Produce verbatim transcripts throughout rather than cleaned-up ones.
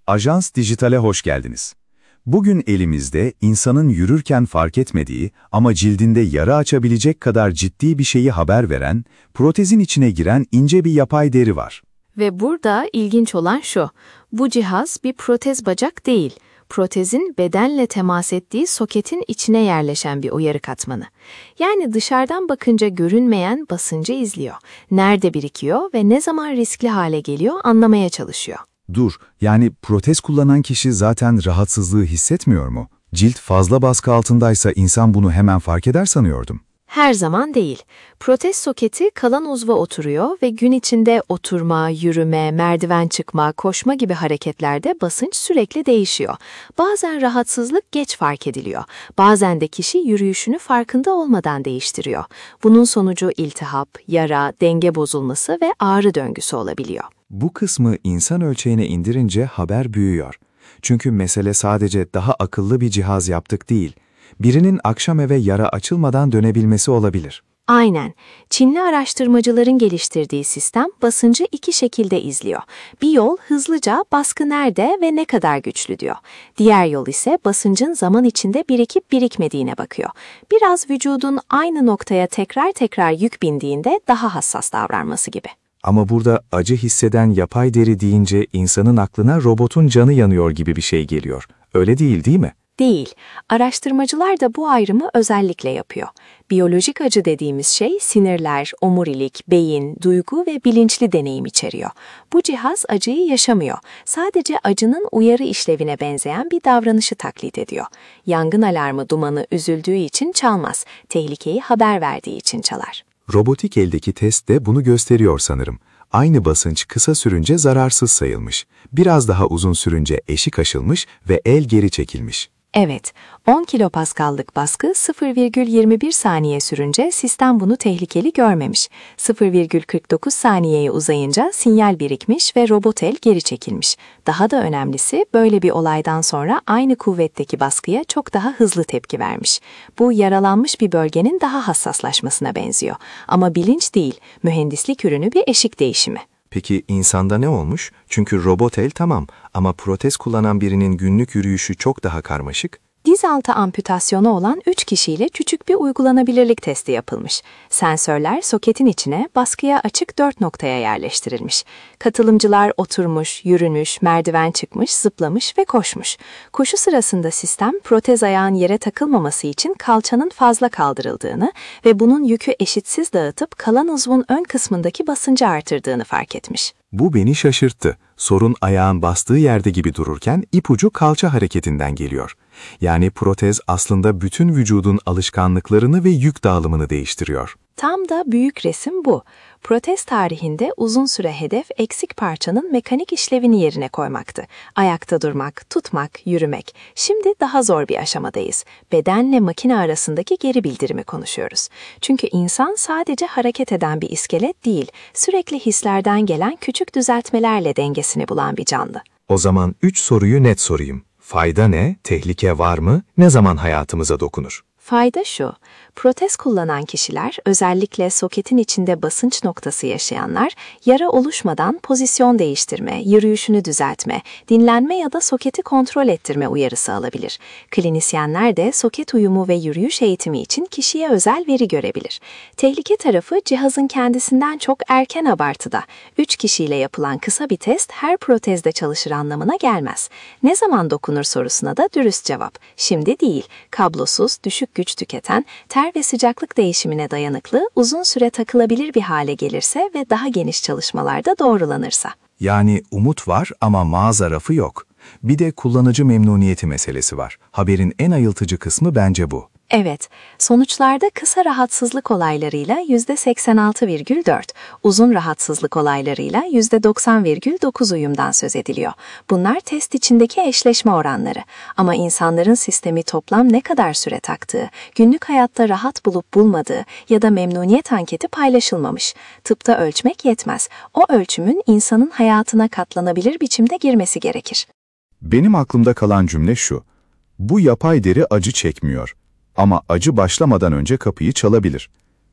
Ajans Dijital'e hoş geldiniz. Bugün elimizde insanın yürürken fark etmediği ama cildinde yara açabilecek kadar ciddi bir şeyi haber veren, protezin içine giren ince bir yapay deri var. Ve burada ilginç olan şu, bu cihaz bir protez bacak değil, protezin bedenle temas ettiği soketin içine yerleşen bir uyarı katmanı. Yani dışarıdan bakınca görünmeyen basıncı izliyor, nerede birikiyor ve ne zaman riskli hale geliyor anlamaya çalışıyor. Dur, yani protez kullanan kişi zaten rahatsızlığı hissetmiyor mu? Cilt fazla baskı altındaysa insan bunu hemen fark eder sanıyordum. Her zaman değil. Protez soketi kalan uzva oturuyor ve gün içinde oturma, yürüme, merdiven çıkma, koşma gibi hareketlerde basınç sürekli değişiyor. Bazen rahatsızlık geç fark ediliyor. Bazen de kişi yürüyüşünü farkında olmadan değiştiriyor. Bunun sonucu iltihap, yara, denge bozulması ve ağrı döngüsü olabiliyor. Bu kısmı insan ölçeğine indirince haber büyüyor. Çünkü mesele sadece daha akıllı bir cihaz yaptık değil, birinin akşam eve yara açılmadan dönebilmesi olabilir. Aynen. Çinli araştırmacıların geliştirdiği sistem basıncı iki şekilde izliyor. Bir yol hızlıca baskı nerede ve ne kadar güçlü diyor. Diğer yol ise basıncın zaman içinde birikip birikmediğine bakıyor. Biraz vücudun aynı noktaya tekrar tekrar yük bindiğinde daha hassas davranması gibi. Ama burada acı hisseden yapay deri deyince insanın aklına robotun canı yanıyor gibi bir şey geliyor. Öyle değil, değil mi? Değil. Araştırmacılar da bu ayrımı özellikle yapıyor. Biyolojik acı dediğimiz şey sinirler, omurilik, beyin, duygu ve bilinçli deneyim içeriyor. Bu cihaz acıyı yaşamıyor. Sadece acının uyarı işlevine benzeyen bir davranışı taklit ediyor. Yangın alarmı dumanı üzüldüğü için çalmaz, tehlikeyi haber verdiği için çalar. Robotik eldeki test de bunu gösteriyor sanırım. Aynı basınç kısa sürünce zararsız sayılmış. Biraz daha uzun sürünce eşik aşılmış ve el geri çekilmiş. Evet, on kilopaskallık baskı sıfır virgül yirmi bir saniye sürünce sistem bunu tehlikeli görmemiş. sıfır virgül kırk dokuz saniyeye uzayınca sinyal birikmiş ve robot el geri çekilmiş. Daha da önemlisi böyle bir olaydan sonra aynı kuvvetteki baskıya çok daha hızlı tepki vermiş. Bu yaralanmış bir bölgenin daha hassaslaşmasına benziyor. Ama bilinç değil, mühendislik ürünü bir eşik değişimi. Peki insanda ne olmuş? Çünkü robot el tamam ama protez kullanan birinin günlük yürüyüşü çok daha karmaşık. Diz altı amputasyonu olan üç kişiyle küçük bir uygulanabilirlik testi yapılmış. Sensörler soketin içine baskıya açık dört noktaya yerleştirilmiş. Katılımcılar oturmuş, yürümüş, merdiven çıkmış, zıplamış ve koşmuş. Koşu sırasında sistem protez ayağın yere takılmaması için kalçanın fazla kaldırıldığını ve bunun yükü eşitsiz dağıtıp kalan uzvun ön kısmındaki basıncı artırdığını fark etmiş. Bu beni şaşırttı. Sorun ayağın bastığı yerde gibi dururken ipucu kalça hareketinden geliyor. Yani protez aslında bütün vücudun alışkanlıklarını ve yük dağılımını değiştiriyor. Tam da büyük resim bu. Protez tarihinde uzun süre hedef eksik parçanın mekanik işlevini yerine koymaktı. Ayakta durmak, tutmak, yürümek. Şimdi daha zor bir aşamadayız. Bedenle makine arasındaki geri bildirimi konuşuyoruz. Çünkü insan sadece hareket eden bir iskelet değil, sürekli hislerden gelen küçük düzeltmelerle dengesini bulan bir canlı. O zaman üç soruyu net sorayım. Fayda ne? Tehlike var mı? Ne zaman hayatımıza dokunur? Fayda şu, protez kullanan kişiler, özellikle soketin içinde basınç noktası yaşayanlar, yara oluşmadan pozisyon değiştirme, yürüyüşünü düzeltme, dinlenme ya da soketi kontrol ettirme uyarısı alabilir. Klinisyenler de soket uyumu ve yürüyüş eğitimi için kişiye özel veri görebilir. Tehlike tarafı cihazın kendisinden çok erken abartıda. üç kişiyle yapılan kısa bir test her protezde çalışır anlamına gelmez. Ne zaman dokunur sorusuna da dürüst cevap. Şimdi değil, kablosuz, düşük güç tüketen, ter ve sıcaklık değişimine dayanıklı, uzun süre takılabilir bir hale gelirse ve daha geniş çalışmalarda doğrulanırsa. Yani umut var ama mazarafı yok. Bir de kullanıcı memnuniyeti meselesi var. Haberin en ayıltıcı kısmı bence bu. Evet, sonuçlarda kısa rahatsızlık olaylarıyla yüzde seksen altı virgül dört, uzun rahatsızlık olaylarıyla yüzde doksan virgül dokuz uyumdan söz ediliyor. Bunlar test içindeki eşleşme oranları. Ama insanların sistemi toplam ne kadar süre taktığı, günlük hayatta rahat bulup bulmadığı ya da memnuniyet anketi paylaşılmamış. Tıpta ölçmek yetmez. O ölçümün insanın hayatına katlanabilir biçimde girmesi gerekir. Benim aklımda kalan cümle şu: bu yapay deri acı çekmiyor. Ama acı başlamadan önce kapıyı çalabilir.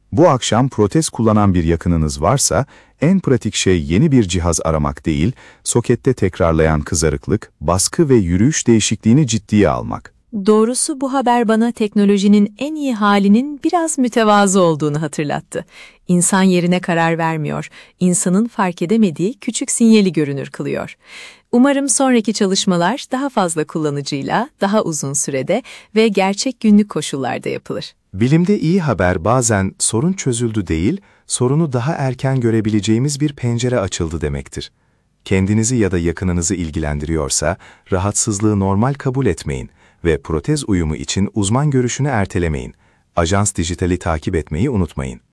Bu akşam protez kullanan bir yakınınız varsa, en pratik şey yeni bir cihaz aramak değil, sokette tekrarlayan kızarıklık, baskı ve yürüyüş değişikliğini ciddiye almak. Doğrusu bu haber bana teknolojinin en iyi halinin biraz mütevazı olduğunu hatırlattı. İnsan yerine karar vermiyor, insanın fark edemediği küçük sinyali görünür kılıyor. Umarım sonraki çalışmalar daha fazla kullanıcıyla, daha uzun sürede ve gerçek günlük koşullarda yapılır. Bilimde iyi haber bazen sorun çözüldü değil, sorunu daha erken görebileceğimiz bir pencere açıldı demektir. Kendinizi ya da yakınınızı ilgilendiriyorsa, rahatsızlığı normal kabul etmeyin ve protez uyumu için uzman görüşünü ertelemeyin. Ajans Dijital'i takip etmeyi unutmayın.